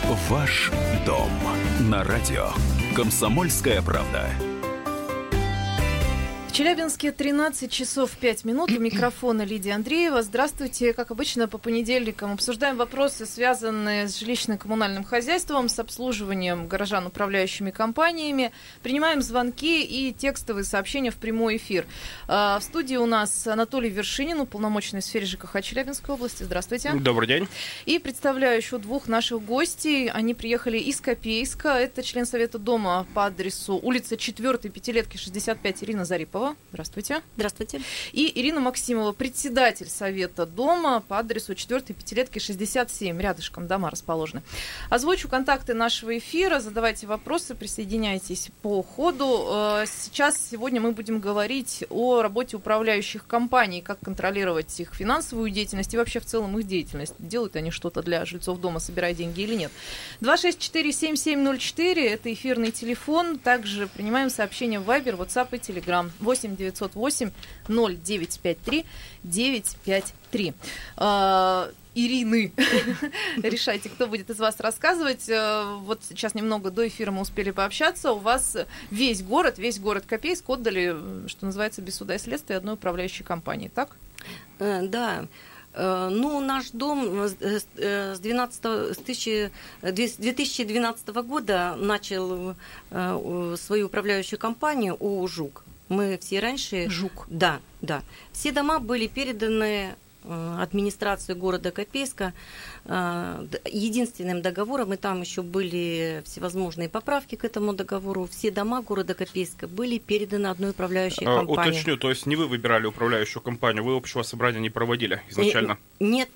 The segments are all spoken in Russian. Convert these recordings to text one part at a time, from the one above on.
Ваш дом на радио «Комсомольская правда». В Челябинске 13 часов 5 минут. У микрофона Лидия Андреева. Здравствуйте. Как обычно, по понедельникам обсуждаем вопросы, связанные с жилищно-коммунальным хозяйством, с обслуживанием горожан управляющими компаниями. Принимаем звонки и текстовые сообщения в прямой эфир. В студии у нас Анатолий Вершинин, уполномоченный в сфере ЖКХ Челябинской области. Здравствуйте. Добрый день. И представляю еще двух наших гостей. Они приехали из Копейска. Это член Совета дома по адресу улица 4-й, Пятилетки, 65, Ирина Зарипова. Здравствуйте. Здравствуйте. И Ирина Максимова, председатель Совета дома по адресу 4-й, Пятилетки, 67. Рядышком дома расположены. Озвучу контакты нашего эфира. Задавайте вопросы, присоединяйтесь по ходу. Сегодня мы будем говорить о работе управляющих компаний, как контролировать их финансовую деятельность и вообще в целом их деятельность. Делают они что-то для жильцов дома, собирая деньги или нет. 264-7704 – это эфирный телефон. Также принимаем сообщения в Viber, WhatsApp и Telegram. 8-908-0953-953. Ирины. Решайте, кто будет из вас рассказывать. Вот сейчас немного до эфира мы успели пообщаться. У вас весь город Копейск отдали, что называется, без суда и следствия одной управляющей компании, так? Да. Ну, наш дом с 2012 года начал свою управляющую компанию ООО «Жук». Мы все раньше... «Жук». Да. Все дома были переданы администрации города Копейска единственным договором, и там еще были всевозможные поправки к этому договору. Все дома города Копейска были переданы одной управляющей компании. Уточню, то есть не вы выбирали управляющую компанию, вы общего собрания не проводили изначально? Нет.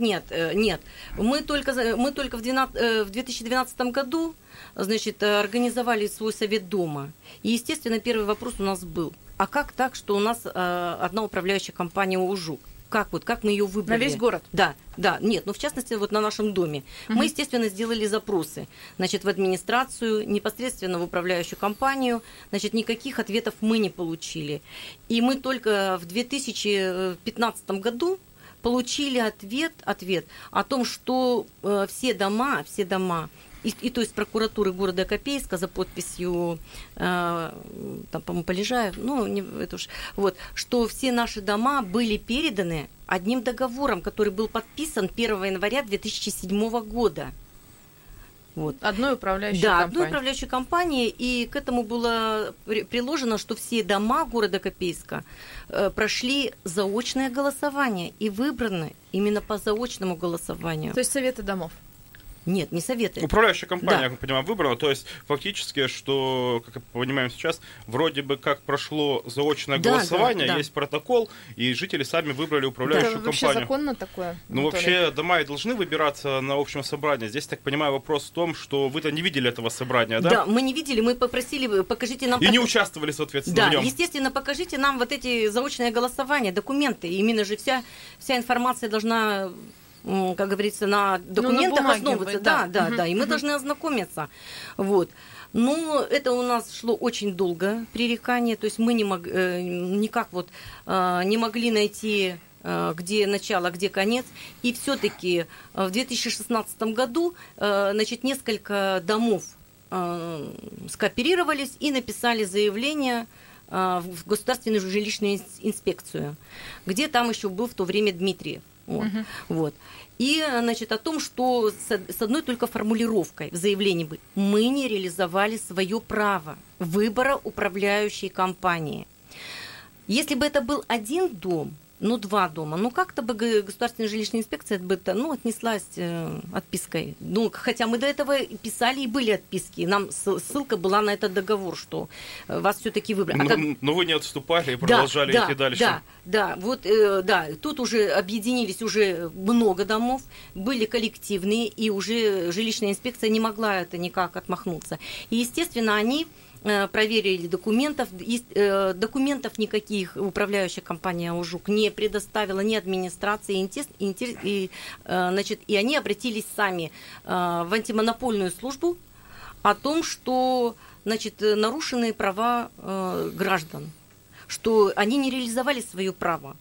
Мы только в 2012 году, значит, организовали свой совет дома. И, естественно, первый вопрос у нас был: а как так, что у нас одна управляющая компания ООО «Жук»? Как мы ее выбрали? На весь город? Да. Нет, в частности, вот на нашем доме. Мы, естественно, сделали запросы, значит, в администрацию, непосредственно в управляющую компанию. Значит, никаких ответов мы не получили. И мы только в 2015 году получили ответ о том, что все дома, и то есть прокуратуры города Копейска за подписью, там, по-моему, Полежаев, что все наши дома были переданы одним договором, который был подписан 1 января 2007 года. Вот. Одной управляющей компании. Да, одной управляющей компании, и к этому было приложено, что все дома города Копейска прошли заочное голосование и выбраны именно по заочному голосованию. То есть советы домов? Нет, не советы. Управляющая компания, я понимаю, выбрала. То есть фактически, что, как мы понимаем сейчас, вроде бы как прошло заочное голосование, есть протокол, и жители сами выбрали управляющую компанию. Вообще законно такое? Вообще дома и должны выбираться на общем собрании. Здесь, так понимаю, вопрос в том, что вы-то не видели этого собрания, да? Да, мы не видели, мы попросили, покажите нам... И не участвовали, соответственно, в нем. Да, естественно, покажите нам вот эти заочные голосования, документы. Именно же вся информация должна... как говорится, на документах основываться. Да, и мы должны ознакомиться. Вот. Но это у нас шло очень долго, пререкание, то есть мы не могли найти, где начало, где конец. И все-таки в 2016 году, значит, несколько домов скооперировались и написали заявление в Государственную жилищную инспекцию, где там еще был в то время Дмитриев. Вот. И, значит, о том, что с одной только формулировкой в заявлении мы не реализовали свое право выбора управляющей компании. Если бы это был один дом, два дома, как-то бы Государственная жилищная инспекция отнеслась отпиской. Хотя мы до этого писали и были отписки. Нам ссылка была на этот договор, что вас все-таки выбрали. Но вы не отступали и продолжали идти дальше. Тут уже объединились уже много домов, были коллективные, и уже жилищная инспекция не могла это никак отмахнуться. И, естественно, они проверили документов никаких управляющая компания ООО «Жук» не предоставила ни администрации, и они обратились сами в антимонопольную службу о том, что, значит, нарушены права граждан, что они не реализовали свое право.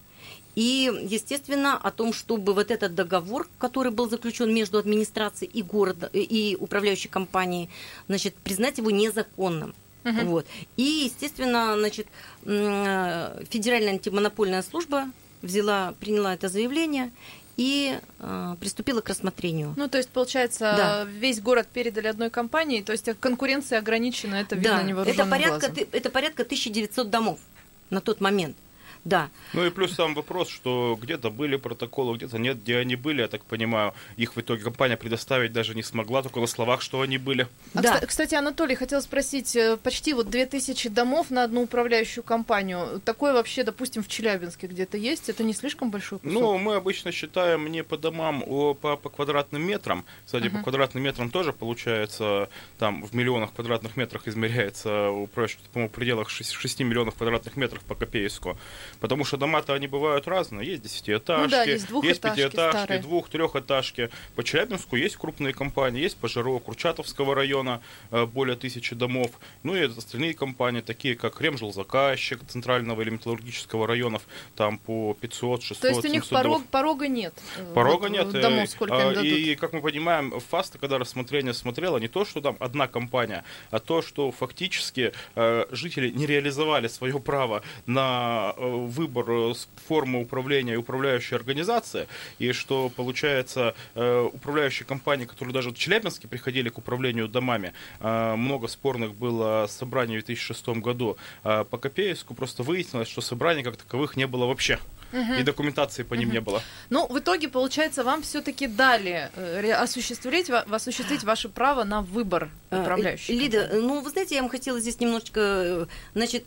И, естественно, о том, чтобы вот этот договор, который был заключен между администрацией и городом, и управляющей компанией, значит, признать его незаконным. Вот. И, естественно, значит, Федеральная антимонопольная служба приняла это заявление и приступила к рассмотрению. Ну, то есть, получается, весь город передали одной компании, то есть конкуренция ограничена, это видно невооруженным глазом. Это порядка 1900 домов на тот момент. Да. Ну и плюс сам вопрос, что где-то были протоколы, где-то нет, где они были, я так понимаю, их в итоге компания предоставить даже не смогла, только на словах, что они были. Кстати, Анатолий, хотел спросить, почти 2000 домов на одну управляющую компанию, такое вообще, допустим, в Челябинске где-то есть? Это не слишком большой кусок? Ну, мы обычно считаем не по домам, а по квадратным метрам. Кстати, по квадратным метрам тоже получается, там в миллионах квадратных метрах измеряется, по-моему, в пределах 6 миллионов квадратных метров по Копейску. Потому что дома-то они бывают разные. Есть 10-этажки, есть 5-этажки, 2-3-этажки. По Челябинску есть крупные компании, есть Пожаро, Курчатовского района, более 1000 домов. Ну и остальные компании, такие как Ремжилзаказчик Центрального или Металлургического районов, там по 500, 600, 700 То есть у них порога нет? Порога нет. Домов сколько им дадут? И, как мы понимаем, ФАСТ, когда рассмотрение смотрела, не то, что там одна компания, а то, что фактически жители не реализовали свое право на выбор формы управления и управляющей организации, и что, получается, управляющие компании, которые даже в Челябинске приходили к управлению домами, много спорных было собраний в 2006 году. По Копейску просто выяснилось, что собраний как таковых не было вообще. И документации по ним не было. Ну, в итоге, получается, вам все-таки дали осуществить ваше право на выбор управляющего. Лида, ну, вы знаете, я вам хотела здесь немножечко, значит,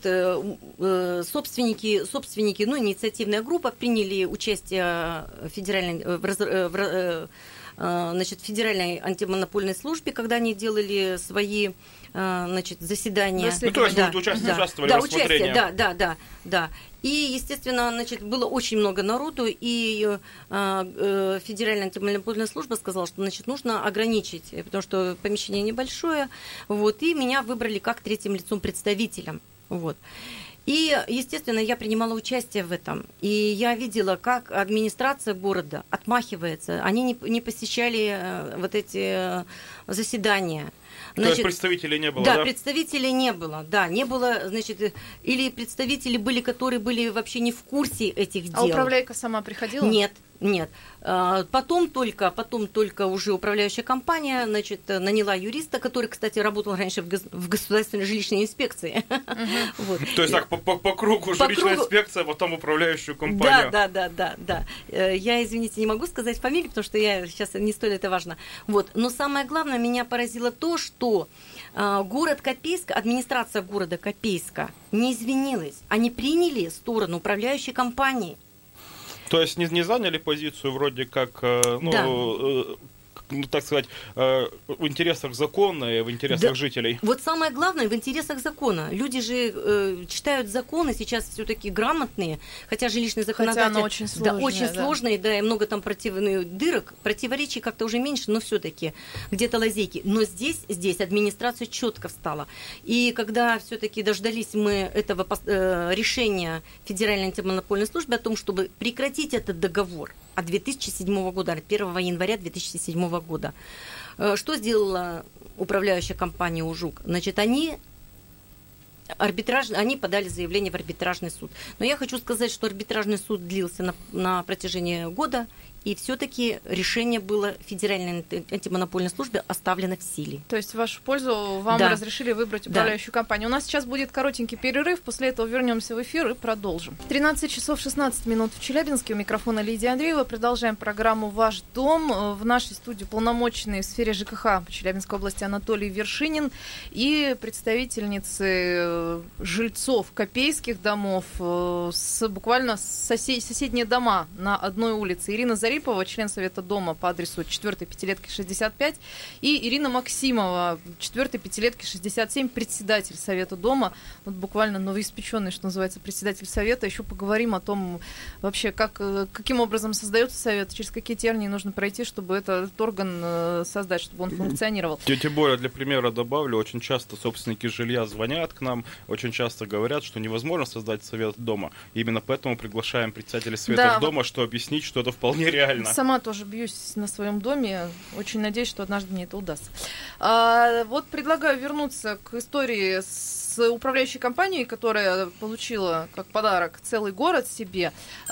собственники, ну, инициативная группа приняли участие в Федеральной антимонопольной службе, когда они делали свои, значит, заседания. Ну, то есть вы участвовали в рассмотрении. Да. И, естественно, значит, было очень много народу, и Федеральная антимонопольная служба сказала, что, значит, нужно ограничить, потому что помещение небольшое, вот, и меня выбрали как третьим лицом представителем, вот. И, естественно, я принимала участие в этом. И я видела, как администрация города отмахивается. Они не посещали вот эти заседания. То есть представителей не было, да? Да, представителей не было, да, не было, значит, или представители были, которые были вообще не в курсе этих дел. А управляйка сама приходила? Нет. Потом только уже управляющая компания, значит, наняла юриста, который, кстати, работал раньше в государственной жилищной инспекции. Вот. То есть так, по кругу жилищная инспекция, потом управляющую компанию. Да. Я, извините, не могу сказать фамилию, потому что я сейчас не столь это важно. Вот. Но самое главное, меня поразило то, что город Копейск, администрация города Копейска не извинилась. Они приняли сторону управляющей компании. То есть не заняли позицию вроде как, так сказать, в интересах закона и в интересах жителей. Вот самое главное, в интересах закона. Люди же читают законы сейчас все-таки грамотные, хотя жилищное законодательство... Хотя оно очень сложное. Да, очень сложное, да, и много там дырок, противоречий как-то уже меньше, но все-таки где-то лазейки. Но здесь администрация четко встала. И когда все-таки дождались мы этого решения Федеральной антимонопольной службы о том, чтобы прекратить этот договор от 2007 года, от 1 января 2007 года. Что сделала управляющая компания «Ужук»? Значит, они подали заявление в арбитражный суд. Но я хочу сказать, что арбитражный суд длился на протяжении года, и все-таки решение было Федеральной антимонопольной службе оставлено в силе. То есть в вашу пользу вам разрешили выбрать управляющую компанию. У нас сейчас будет коротенький перерыв, после этого вернемся в эфир и продолжим. 13 часов 16 минут в Челябинске. У микрофона Лидия Андреева. Продолжаем программу «Ваш дом». В нашей студии полномоченный в сфере ЖКХ по Челябинской области Анатолий Вершинин и представительницы жильцов копейских домов, буквально соседние дома на одной улице. Ирина Зарипова Зарипова, член Совета Дома по адресу 4-й пятилетки 65, и Ирина Максимова, 4-й пятилетки 67, председатель Совета Дома, вот буквально новоиспеченный, что называется, председатель Совета. Еще поговорим о том вообще, каким образом создается Совет, через какие тернии нужно пройти, чтобы этот орган создать, чтобы он функционировал. Тем более, для примера добавлю, очень часто собственники жилья звонят к нам, очень часто говорят, что невозможно создать Совет Дома. Именно поэтому приглашаем председателей Совета Дома, чтобы объяснить, что это вполне реально. Сама тоже бьюсь на своем доме. Очень надеюсь, что однажды мне это удастся. Вот предлагаю вернуться к истории с управляющей компанией, которая получила как подарок целый город себе.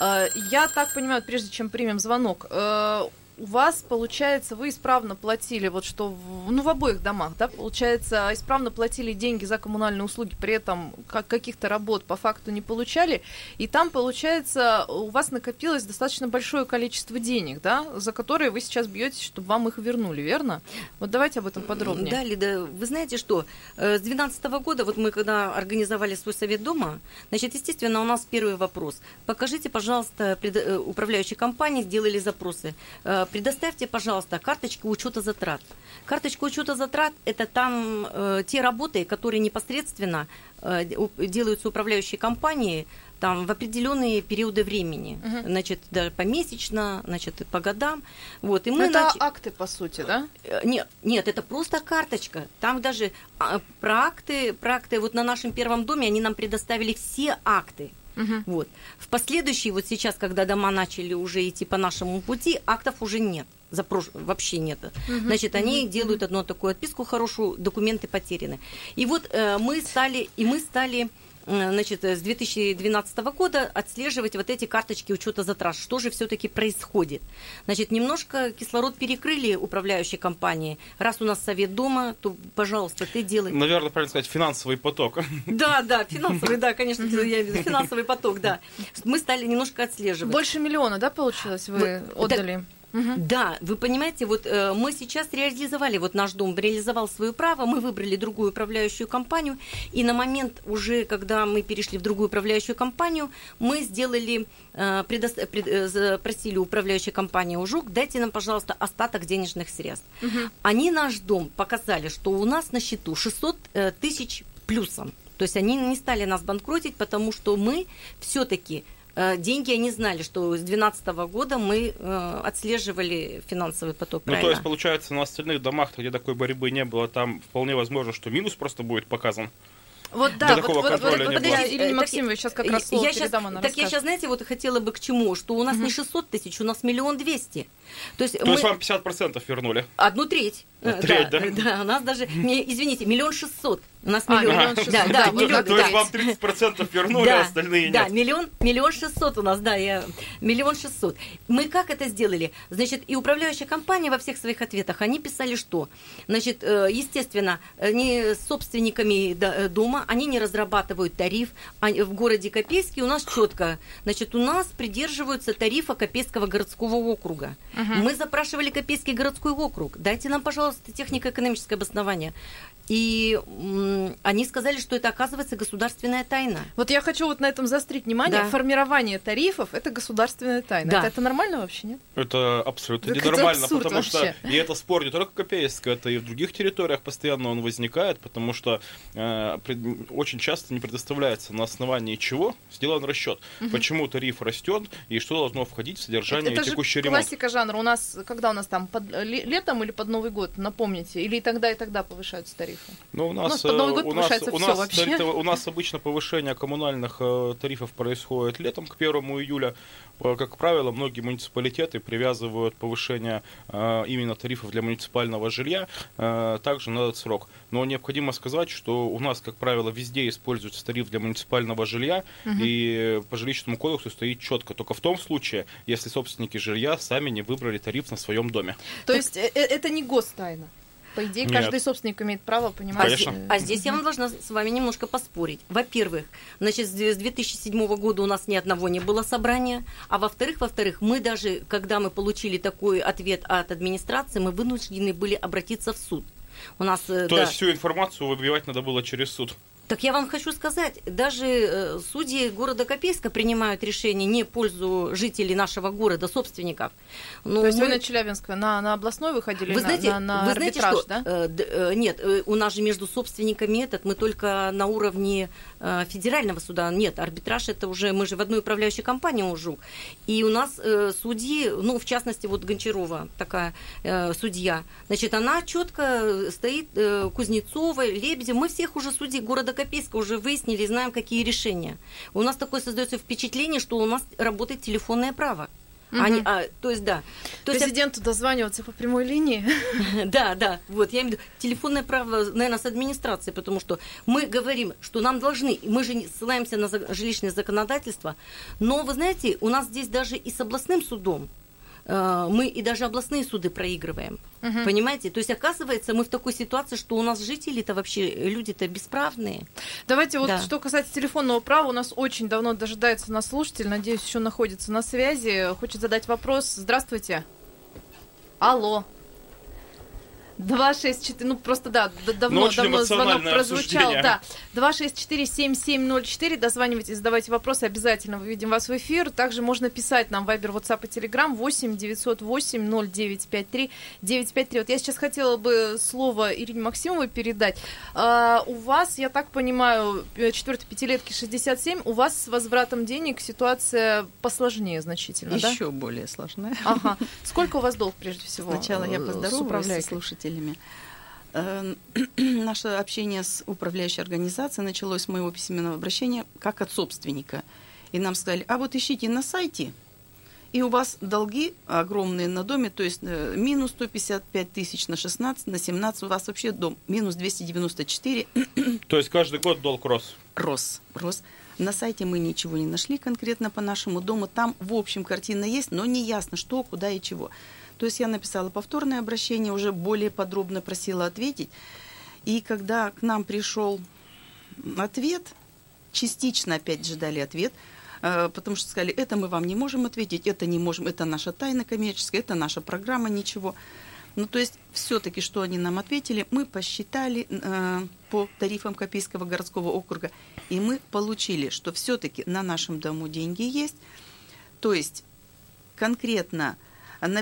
Я так понимаю, прежде чем примем звонок, у вас, получается, вы исправно платили, вот что в обоих домах, да, получается, исправно платили деньги за коммунальные услуги, при этом каких-то работ по факту не получали, и там, получается, у вас накопилось достаточно большое количество денег, да, за которые вы сейчас бьетесь, чтобы вам их вернули, верно? Вот давайте об этом подробнее. Да, Лида, вы знаете что, с 2012 года, вот мы когда организовали свой Совет Дома, значит, естественно, у нас первый вопрос. Покажите, пожалуйста, управляющей компании сделали запросы. Предоставьте, пожалуйста, карточку учета затрат. Карточка учета затрат – это там те работы, которые непосредственно делаются управляющей компанией там, в определенные периоды времени. Значит, даже помесячно, значит, по годам. Вот, и мы это акты, по сути, да? Нет, это просто карточка. Там даже про акты, вот на нашем первом доме они нам предоставили все акты. Вот. В последующие, вот сейчас, когда дома начали уже идти по нашему пути, актов уже нет. Вообще нет. Значит, они делают одну такую отписку хорошую, документы потеряны. И вот мы стали, значит, с 2012 года отслеживать вот эти карточки учета затрат. Что же все-таки происходит? Значит, немножко кислород перекрыли управляющей компании. Раз у нас Совет Дома, то, пожалуйста, ты делай. Наверное, правильно сказать, финансовый поток. Да, финансовый, да, конечно, я имею в виду финансовый поток, да. Мы стали немножко отслеживать. Больше миллиона, да, получилось, вы отдали? Да, вы понимаете, вот мы сейчас реализовали, вот наш дом реализовал свое право, мы выбрали другую управляющую компанию, и на момент уже, когда мы перешли в другую управляющую компанию, мы сделали, просили управляющую компанию УЖУК, дайте нам, пожалуйста, остаток денежных средств. Они наш дом показали, что у нас на счету 600 тысяч плюсом, то есть они не стали нас банкротить, потому что мы все-таки... Деньги они знали, что с 2012 года мы отслеживали финансовый поток. Ну, то есть, получается, на остальных домах, где такой борьбы не было, там вполне возможно, что минус просто будет показан. Вот да, подождите, Ирина Максимовна, сейчас как раз слово передам, она расскажет. Я сейчас, знаете, вот хотела бы к чему, что у нас не 600 тысяч, у нас 1 200 000. То есть вам 50% вернули? 1/3. Треть, да? Да, у нас даже, извините, 1 600 000. У нас миллион 600. Да, то есть вам 30% вернули, а остальные нет. Да, 1 600 000 у нас, да, 1 600 000. Мы как это сделали? Значит, и управляющая компания во всех своих ответах, они писали, что, значит, естественно, не с собственниками дома, они не разрабатывают тариф, в городе Копейске у нас четко, значит, у нас придерживаются тарифа Копейского городского округа. Мы запрашивали Копейский городской округ, дайте нам, пожалуйста, технико-экономическое обоснование. И они сказали, что это, оказывается, государственная тайна. Вот я хочу вот на этом заострить внимание. Да. Формирование тарифов – это государственная тайна. Да. Это нормально вообще, нет? Это абсолютно ненормально, потому что, и это спор не только Копейска, это и в других территориях постоянно он возникает, потому что очень часто не предоставляется, на основании чего сделан расчет, почему тариф растет и что должно входить в содержание и текущий ремонт. Это классика жанра. Когда у нас там, летом или под Новый год, напомните, или и тогда повышаются тарифы? Ну, у нас обычно повышение коммунальных тарифов происходит летом, к 1 июля. Как правило, многие муниципалитеты привязывают повышение именно тарифов для муниципального жилья также на этот срок. Но необходимо сказать, что у нас, как правило, везде используется тариф для муниципального жилья, и по жилищному кодексу стоит четко. Только в том случае, если собственники жилья сами не выбрали тариф на своем доме. То есть это не гостайна? По идее, каждый собственник имеет право понимать. А здесь я вам должна с вами немножко поспорить. Во-первых, значит, с 2007 года у нас ни одного не было собрания. А во-вторых, мы даже, когда мы получили такой ответ от администрации, мы вынуждены были обратиться в суд. У нас, То есть всю информацию выбивать надо было через суд? Так я вам хочу сказать, даже судьи города Копейска принимают решения не в пользу жителей нашего города, собственников. Но то есть вы на Челябинск, на областной выходили, на арбитраж, что, да? Нет, у нас же между собственниками мы только на уровне федерального суда. Нет, арбитраж это уже, мы же в одной управляющей компании УЖУК. И у нас судьи, ну, в частности, вот Гончарова, такая судья, значит, она четко стоит, Кузнецова, Лебедева, мы всех уже судей города Копейска уже выяснили, знаем, какие решения. У нас такое создается впечатление, что у нас работает телефонное право. То есть, да. Президенту дозваниваться по прямой линии. Да, вот, я имею в виду телефонное право, наверное, с администрацией, потому что мы говорим, что нам должны, мы же ссылаемся на жилищное законодательство, но, вы знаете, у нас здесь даже и с областным судом, мы и даже областные суды проигрываем. Понимаете? То есть, оказывается, мы в такой ситуации, что у нас жители-то вообще, люди-то бесправные. Давайте вот, что касается телефонного права, у нас очень давно дожидается нас слушатель, надеюсь, еще находится на связи, хочет задать вопрос. Здравствуйте. Алло. 264, ну просто да, давно звонок прозвучал. Да. 264-7704, дозванивайтесь, задавайте вопросы, обязательно выведем вас в эфир. Также можно писать нам в Viber, WhatsApp и Telegram 8-908-0953-953. Вот я сейчас хотела бы слово Ирине Максимовой передать. У вас, я так понимаю, 4-й пятилетки 67, у вас с возвратом денег ситуация посложнее значительно, да? Еще более сложная. Ага. Сколько у вас долг, прежде всего? Сначала я поздороваюсь со слушателями. Наше общение с управляющей организацией началось с моего письменного обращения как от собственника. И нам сказали, а вот ищите на сайте, и у вас долги огромные на доме, то есть минус 155 тысяч на 16, на 17, у вас вообще дом минус 294. То есть каждый год долг рос? Рос. На сайте мы ничего не нашли конкретно по нашему дому. Там, в общем, картина есть, но не ясно, что, куда и чего. То есть я написала повторное обращение, уже более подробно просила ответить. И когда к нам пришел ответ, частично опять же дали ответ, потому что сказали, это мы вам не можем ответить, это не можем, это наша тайна коммерческая, это наша программа, ничего. Ну, то есть, все-таки, что они нам ответили, мы посчитали по тарифам Копейского городского округа, и мы получили, что все-таки на нашем дому деньги есть. То есть, конкретно на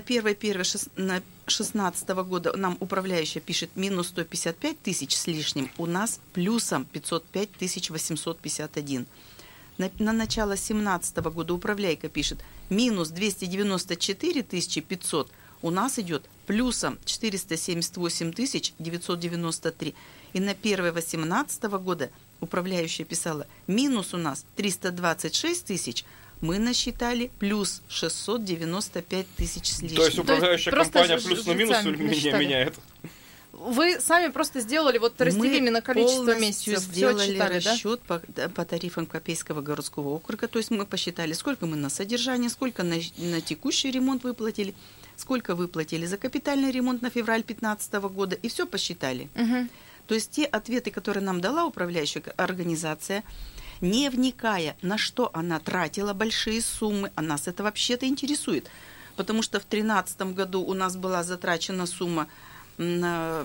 1.1.16 года нам управляющая пишет минус 155 тысяч с лишним, у нас плюсом 505 851. На начало 2017 года управляйка пишет минус 294 500, у нас идет плюсом 478 993. И на 1.1.18 года управляющая писала минус у нас 326 тысяч, мы насчитали плюс 695 тысяч с лишним. То есть управляющая компания плюс на минус меняет? Вы сами просто сделали, вот разделили на количество месяцев. Мы сделали расчет по тарифам Копейского городского округа. То есть мы посчитали, сколько мы на содержание, сколько на текущий ремонт выплатили, сколько выплатили за капитальный ремонт на февраль 2015 года. И все посчитали. То есть те ответы, которые нам дала управляющая организация, не вникая, на что она тратила большие суммы, а нас это вообще-то интересует. Потому что в 2013 году у нас была затрачена сумма на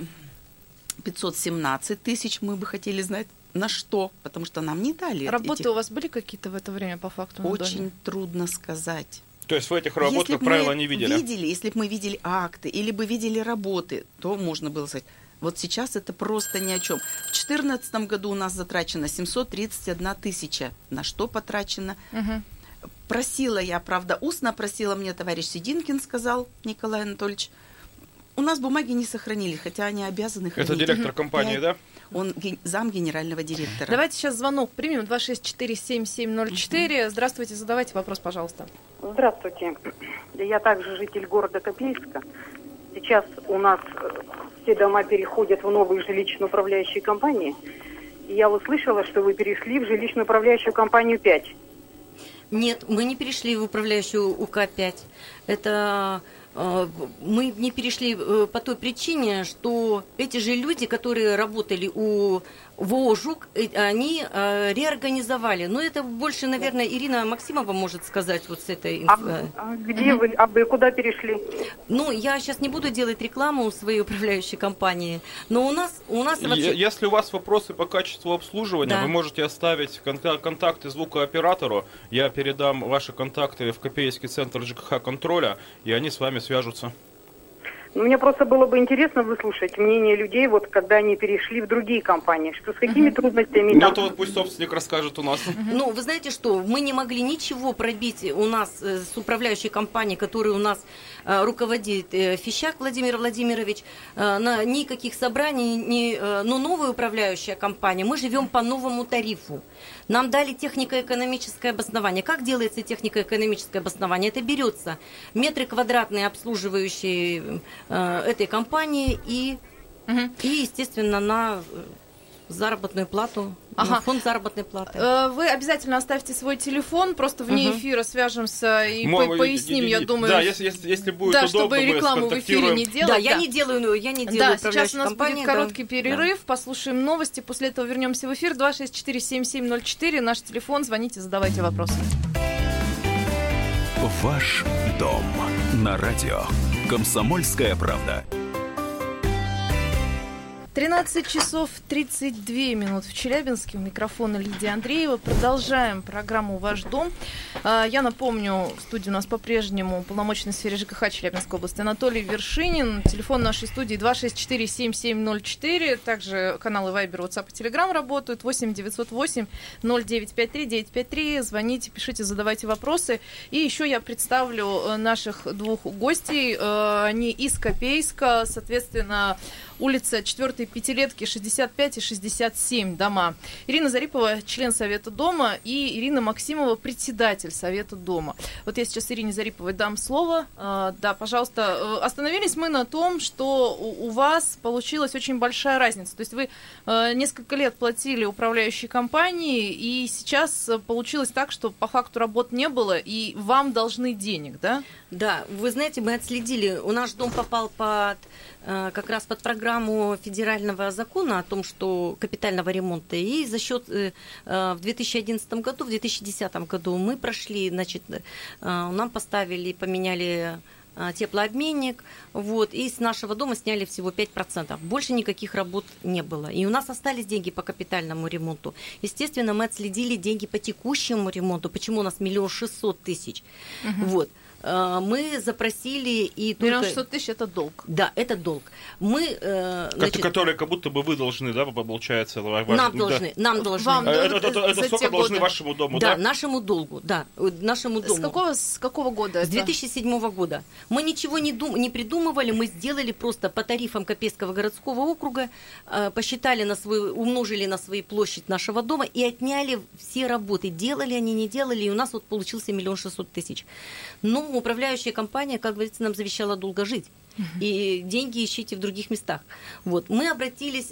517 тысяч, мы бы хотели знать, на что, потому что нам не дали. Работы у вас были какие-то в это время по факту? Очень трудно сказать. То есть в этих работах, как правило, не видели? Если бы мы видели акты или бы видели работы, то можно было сказать. Вот сейчас это просто ни о чем. В 2014 году у нас затрачено 731 тысяча. На что потрачено? Просила я, правда, устно просила мне товарищ Сидинкин, сказал Николай Анатольевич. У нас бумаги не сохранили, хотя они обязаны хранить. Это директор компании, да? Он зам генерального директора. Давайте сейчас звонок примем. 264-7704. Здравствуйте, задавайте вопрос, пожалуйста. Здравствуйте. Я также житель города Копейска. Сейчас у нас все дома переходят в новые жилищно-управляющие компании. И я услышала, что вы перешли в жилищно-управляющую компанию 5. Нет, мы не перешли в управляющую УК-5. Это мы не перешли по той причине, что эти же люди, которые работали у ВОО «Жук», они реорганизовали. Но это больше, наверное, Ирина Максимова может сказать вот с этой... Где вы куда перешли? Ну, я сейчас не буду делать рекламу своей управляющей компании, но у нас вообще... Если у вас вопросы по качеству обслуживания, вы можете оставить контакты звукооператору. Я передам ваши контакты в Копейский центр ЖКХ контроля, и они с вами свяжутся. Мне просто было бы интересно выслушать мнение людей, вот когда они перешли в другие компании, что с какими трудностями... Ну, то вот пусть собственник расскажет у нас. Ну, вы знаете что, мы не могли ничего пробить у нас с управляющей компанией, которой у нас руководит Фищак Владимир Владимирович, на никаких собраний, но новая управляющая компания, мы живем по новому тарифу. Нам дали технико-экономическое обоснование. Как делается технико-экономическое обоснование? Это берется метры квадратные, обслуживающие этой компании, и естественно, на заработную плату, фонд заработной платы. Вы обязательно оставьте свой телефон, просто вне эфира свяжемся и поясним, я думаю. Да, если будет удобно, чтобы рекламу в эфире не делать. Да, я не делаю Да, сейчас у нас будет короткий перерыв, послушаем новости, после этого вернемся в эфир. 264-7704, наш телефон, звоните, задавайте вопросы. Ваш дом на радио. Комсомольская правда. 13 часов 32 минут в Челябинске. У микрофона Лидия Андреева. Продолжаем программу «Ваш дом». Я напомню, в студии у нас по-прежнему полномочный в сфере ЖКХ Челябинской области Анатолий Вершинин. Телефон нашей студии 264-7704. Также каналы Viber, WhatsApp и Telegram работают. 8-908-0953-953. Звоните, пишите, задавайте вопросы. И еще я представлю наших двух гостей. Они из Копейска, соответственно, улица 4-й пятилетки, 65 и 67 дома. Ирина Зарипова, член Совета дома, и Ирина Максимова, председатель Совета дома. Вот я сейчас Ирине Зариповой дам слово. Да, пожалуйста. Остановились мы на том, что у вас получилась очень большая разница. То есть вы несколько лет платили управляющей компании, и сейчас получилось так, что по факту работ не было, и вам должны денег, да? Да, вы знаете, мы отследили, у наш дом попал как раз под программу федерального закона о том, что капитального ремонта, и за счет в 2011 году, в 2010 году мы прошли, значит, нам поставили, поменяли теплообменник, вот, и с нашего дома сняли всего 5%. Больше никаких работ не было. И у нас остались деньги по капитальному ремонту. Естественно, мы отследили деньги по текущему ремонту. Почему у нас 1 600 000? Вот. Мы запросили и только... 1 600 000 – это долг. Да, это долг. Мы, значит... Которые как будто бы вы должны, да, получается? Нам должны. Вам это сколько должны вашему дому, да? Да, нашему долгу, да, нашему дому. С какого года? С 2007 года. Мы ничего не придумывали, мы сделали просто по тарифам Копейского городского округа, посчитали умножили на свою площадь нашего дома и отняли все работы. Делали они, не делали, и у нас вот получился 1 600 000. Ну, управляющая компания, как говорится, нам завещала долго жить. И деньги ищите в других местах. Вот. Мы обратились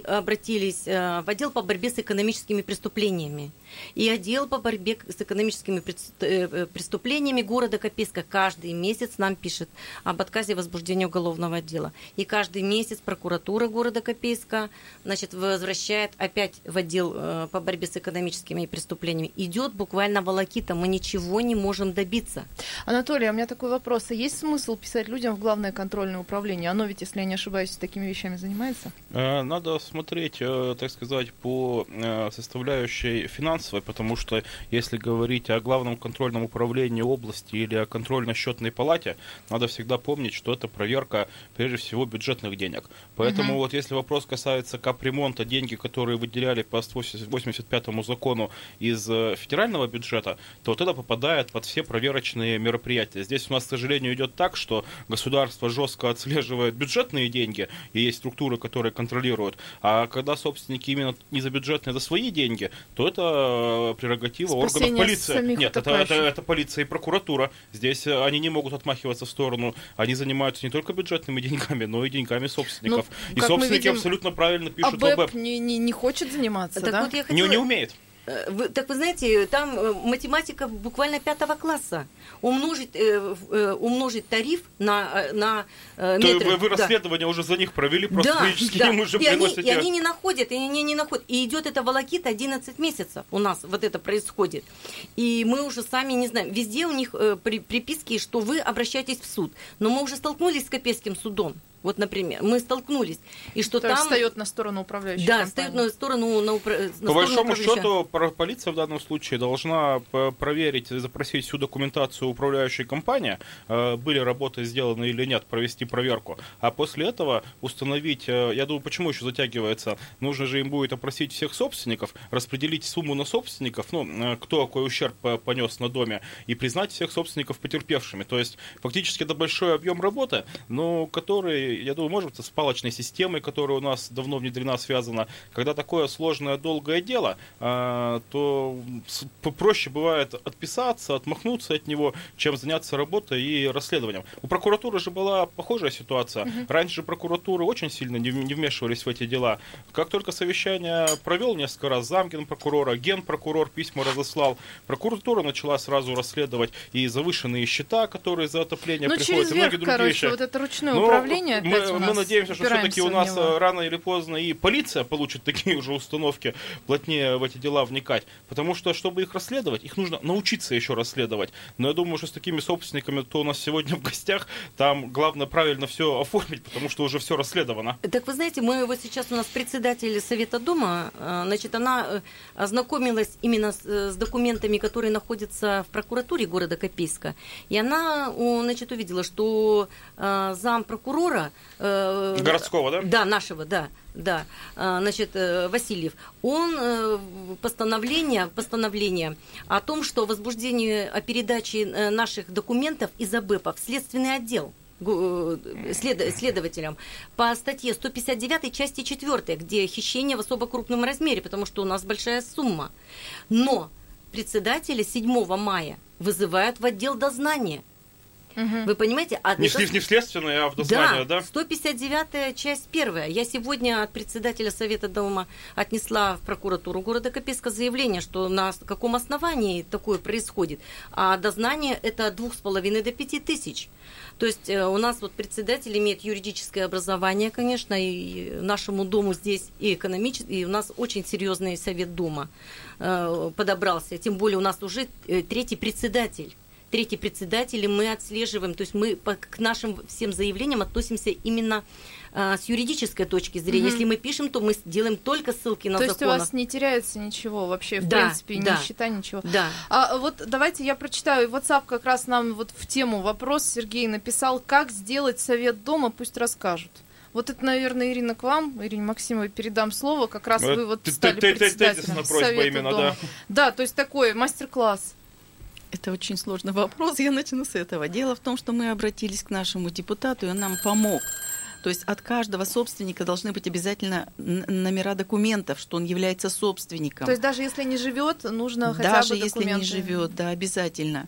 в отдел по борьбе с экономическими преступлениями. И отдел по борьбе с экономическими преступлениями города Копейска каждый месяц нам пишет об отказе возбуждения уголовного дела. И каждый месяц прокуратура города Копейска, значит, возвращает опять в отдел по борьбе с экономическими преступлениями. Идет буквально волокита, мы ничего не можем добиться. Анатолий, у меня такой вопрос. А есть смысл писать людям в главное контрольное управление? Оно ведь, если я не ошибаюсь, такими вещами занимается? Надо смотреть, так сказать, по составляющей финансовой, потому что если говорить о главном контрольном управлении области или о контрольно-счетной палате, надо всегда помнить, что это проверка, прежде всего, бюджетных денег. Поэтому вот если вопрос касается капремонта, деньги, которые выделяли по 185 закону из федерального бюджета, то вот это попадает под все проверочные мероприятия. Здесь у нас, к сожалению, идет так, что государство жестко отслеживает бюджетные деньги, и есть структуры, которые контролируют. А когда собственники именно не за бюджетные, а за свои деньги, то это прерогатива органов полиции. Нет, это полиция и прокуратура. Здесь они не могут отмахиваться в сторону. Они занимаются не только бюджетными деньгами, но и деньгами собственников. И собственники абсолютно правильно пишут в ОБЭП. Не хочет заниматься, так да? Вот не умеет. Так вы знаете, там математика буквально 5 класса. Умножить тариф на метры. Вы расследование уже за них провели, просто физически им уже приносите. И они не находят. И идет эта волокита 11 месяцев у нас вот это происходит. И мы уже сами не знаем. Везде у них приписки, что вы обращаетесь в суд. Но мы уже столкнулись с Копейским судом. Вот, например, мы столкнулись, и что то там... есть встает на сторону управляющей компании. Да, встает на сторону По большому счету, полиция в данном случае должна проверить, запросить всю документацию управляющей компании, были работы сделаны или нет, провести проверку. А после этого установить, я думаю, почему еще затягивается, нужно же им будет опросить всех собственников, распределить сумму на собственников, кто какой ущерб понес на доме, и признать всех собственников потерпевшими. То есть, фактически, это большой объем работы, но который... Я думаю, может быть, с палочной системой, которая у нас давно внедрена, связана. Когда такое сложное, долгое дело, то проще бывает отписаться, отмахнуться от него, чем заняться работой и расследованием. У прокуратуры же была похожая ситуация. Раньше прокуратуры очень сильно не вмешивались в эти дела. Как только совещание провел несколько раз замгенпрокурора, генпрокурор письма разослал, прокуратура начала сразу расследовать и завышенные счета, которые за отопление приходят, и многие другие вещи. Вот это ручное управление. Мы надеемся, что все-таки у нас рано или поздно и полиция получит такие уже установки, плотнее в эти дела вникать. Потому что, чтобы их расследовать, их нужно научиться еще расследовать. Но я думаю, что с такими собственниками, кто у нас сегодня в гостях, там главное правильно все оформить, потому что уже все расследовано. Так вы знаете, мы вот сейчас у нас председатель Совета Дома, значит, она ознакомилась именно с документами, которые находятся в прокуратуре города Копейска. И она, значит, увидела, что зампрокурора городского, да? Да, нашего, да. Значит, Васильев, он постановление о том, что возбуждение о передаче наших документов из АБЭПа в следственный отдел следователям по статье 159 части 4, где хищение в особо крупном размере, потому что у нас большая сумма. Но председателя 7 мая вызывают в отдел дознания. Вы понимаете? Не в следственное, а в дознание, да? 159 часть 1. Я сегодня от председателя Совета Дома отнесла в прокуратуру города Копейска заявление, что на каком основании такое происходит. А дознание это от 2,5 до 5 тысяч. То есть у нас вот председатель имеет юридическое образование, конечно, и нашему дому здесь и экономический, и у нас очень серьезный Совет Дома подобрался. Тем более у нас уже третий председатель, и мы отслеживаем, то есть мы к нашим всем заявлениям относимся именно с юридической точки зрения. Если мы пишем, то мы делаем только ссылки на законы. То есть у вас не теряется ничего вообще, в принципе, ни счета, ничего. Да. А вот давайте я прочитаю. WhatsApp как раз нам вот в тему вопрос Сергей написал, как сделать Совет Дома, пусть расскажут. Вот это, наверное, Ирина, к вам, Ирине Максимовой, передам слово. Как раз вы вот стали председателем Совета Дома. Да, то есть такой мастер-класс. Это очень сложный вопрос, я начну с этого. Дело в том, что мы обратились к нашему депутату, и он нам помог. То есть от каждого собственника должны быть обязательно номера документов, что он является собственником. То есть даже если не живет, нужно хотя бы документы. документы. Даже если не живет, да, обязательно.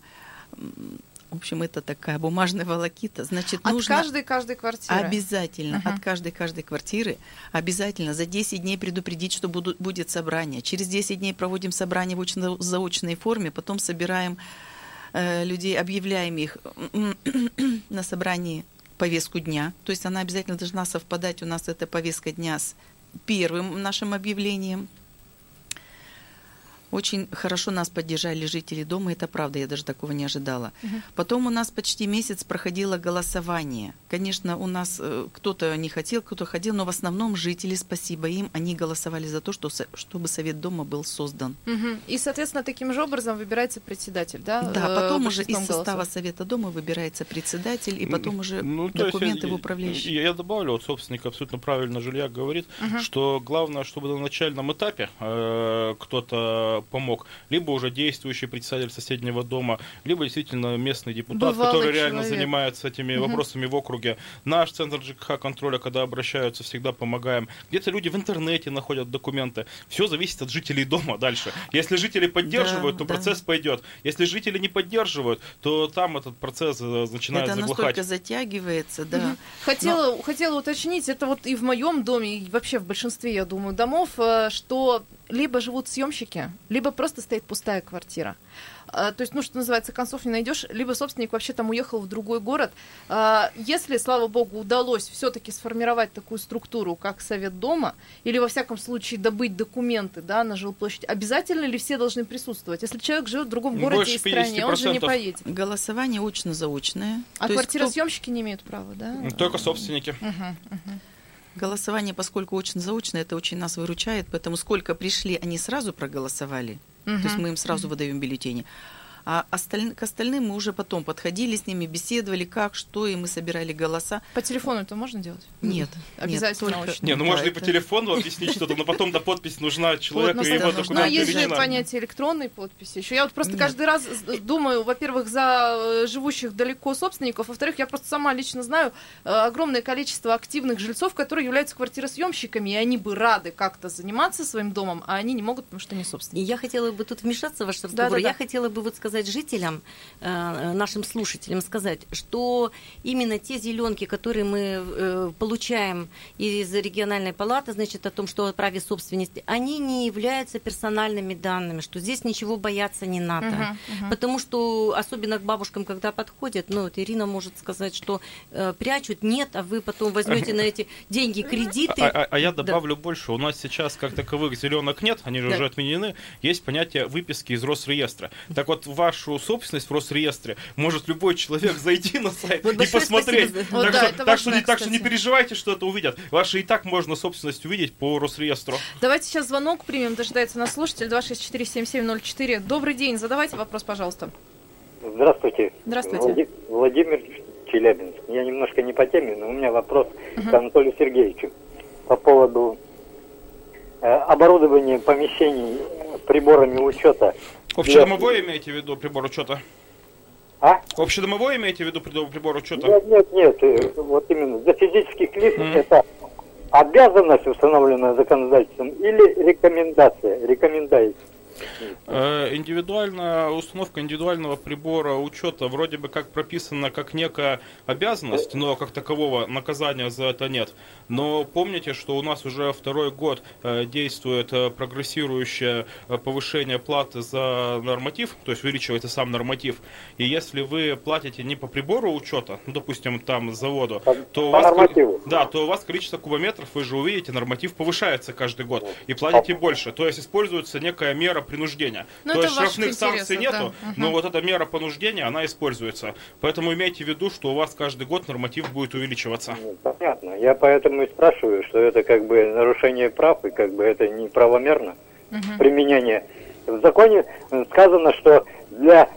В общем, это такая бумажная волокита. Значит, от нужно каждой квартиры. Обязательно, от каждой квартиры обязательно за 10 дней предупредить, что будет собрание. Через 10 дней проводим собрание в заочной форме, потом собираем людей, объявляем их на собрании повестку дня. То есть она обязательно должна совпадать, у нас эта повестка дня, с первым нашим объявлением. Очень хорошо нас поддержали жители дома, это правда, я даже такого не ожидала. Потом у нас почти месяц проходило голосование. Конечно, у нас кто-то не хотел, кто-то хотел, но в основном жители, спасибо им, они голосовали за то, чтобы Совет Дома был создан. И, соответственно, таким же образом выбирается председатель, да? Да, потом уже из состава Совета Дома выбирается председатель, и потом уже документы в управляющий. Я добавлю, вот собственник абсолютно правильно Жильяк говорит, что главное, чтобы на начальном этапе кто-то помог, либо уже действующий председатель соседнего дома, либо действительно местный депутат, который реально занимается этими вопросами в округе. Наш центр ЖКХ контроля, когда обращаются, всегда помогаем. Где-то люди в интернете находят документы. Все зависит от жителей дома дальше. Если жители поддерживают, то процесс пойдет. Если жители не поддерживают, то там этот процесс начинает заглухать. Это настолько затягивается, да. Хотела уточнить, это вот и в моем доме, и вообще в большинстве, я думаю, домов, что либо живут съемщики, либо просто стоит пустая квартира. То есть, что называется, концов не найдешь, либо собственник вообще там уехал в другой город. Если, слава богу, удалось все-таки сформировать такую структуру, как Совет дома, или, во всяком случае, добыть документы, да, на жилплощадь, обязательно ли все должны присутствовать? Если человек живет в другом городе и стране, он же не поедет. Голосование очно-заочное. А квартиросъемщики не имеют права, да? Только собственники. Голосование, поскольку очно-заочно, это очень нас выручает, поэтому сколько пришли, они сразу проголосовали. То есть мы им сразу выдаем бюллетени. А к остальным мы уже потом подходили с ними, беседовали, как, что, и мы собирали голоса. По телефону это можно делать? Нет. Обязательно нет, очно. Не, можно и по телефону объяснить что-то, но потом подпись нужна человеку и его документы. Но есть же понятие электронной подписи. Еще я просто каждый раз думаю, во-первых, за живущих далеко собственников, во-вторых, я просто сама лично знаю огромное количество активных жильцов, которые являются квартиросъемщиками, и они бы рады как-то заниматься своим домом, а они не могут, потому что не собственники. И я хотела бы тут вмешаться в ваш разговор. Я хотела бы сказать жителям, нашим слушателям сказать, что именно те зеленки, которые мы получаем из региональной палаты, значит, о том, что о праве собственности, они не являются персональными данными, что здесь ничего бояться не надо. Потому что, особенно к бабушкам, когда подходят, Ирина может сказать, что прячут, нет, а вы потом возьмете на эти деньги кредиты. А я добавлю больше. У нас сейчас, как таковых, зеленок нет, они же уже отменены. Есть понятие выписки из Росреестра. Так вот, вашу собственность в Росреестре может любой человек зайти на сайт и посмотреть. Так что не переживайте, что это увидят. Ваши и так можно собственность увидеть по Росреестру. Давайте сейчас звонок примем. Дожидается нас слушатель 264-7704. Добрый день. Задавайте вопрос, пожалуйста. Здравствуйте. Здравствуйте. Владимир, Челябинск. Я немножко не по теме, но у меня вопрос к Анатолию Сергеевичу по поводу оборудования помещений приборами учета. Общедомовой имеете в виду прибор учета? А? Общедомовой имеете в виду прибор учета? Нет. Вот именно для физических лиц это обязанность, установленная законодательством, или рекомендация? Рекомендация. Индивидуальная установка индивидуального прибора учета вроде бы как прописана как некая обязанность, но как такового наказания за это нет. Но помните, что у нас уже второй год действует прогрессирующее повышение платы за норматив, то есть увеличивается сам норматив. И если вы платите не по прибору учета, допустим, там с завода, то у вас количество кубометров, вы же увидите, норматив повышается каждый год и платите больше. То есть используется некая мера принуждения. То есть штрафных санкций нету, но вот эта мера понуждения, она используется. Поэтому имейте в виду, что у вас каждый год норматив будет увеличиваться. Понятно. Я поэтому и спрашиваю, что это как бы нарушение прав, и как бы это неправомерно применение. В законе сказано, что для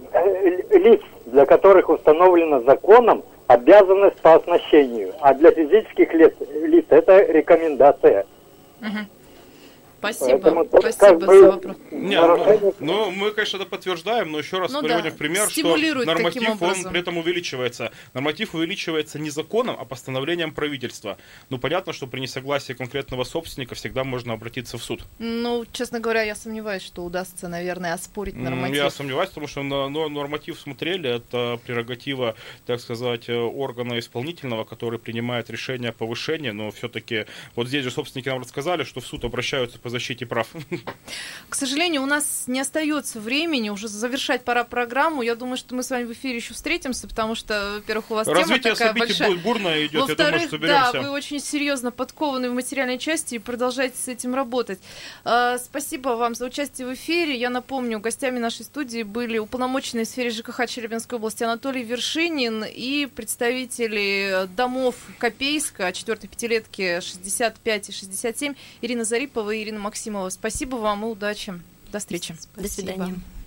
лиц, для которых установлено законом обязанность по оснащению, а для физических лиц это рекомендация. Спасибо за вопрос. Мы, конечно, это подтверждаем, но еще раз приводим в пример, что норматив, он при этом увеличивается. Норматив увеличивается не законом, а постановлением правительства. Понятно, что при несогласии конкретного собственника всегда можно обратиться в суд. Честно говоря, я сомневаюсь, что удастся, наверное, оспорить норматив. Я сомневаюсь, потому что норматив смотрели, это прерогатива, так сказать, органа исполнительного, который принимает решение о повышении, но все-таки вот здесь же собственники нам рассказали, что в суд обращаются по защите прав. К сожалению, у нас не остается времени, уже завершать пора программу. Я думаю, что мы с вами в эфире еще встретимся, потому что, во-первых, у вас развитие тема такая большая. Будет бурное идет, во-вторых, я думаю, что соберемся. Да, вы очень серьезно подкованы в материальной части и продолжаете с этим работать. Спасибо вам за участие в эфире. Я напомню, гостями нашей студии были уполномоченные в сфере ЖКХ Челябинской области Анатолий Вершинин и представители домов Копейска, 4-й пятилетки 65 и 67, Ирина Зарипова и Ирина Максимова. Спасибо вам и удачи. До встречи. До свидания.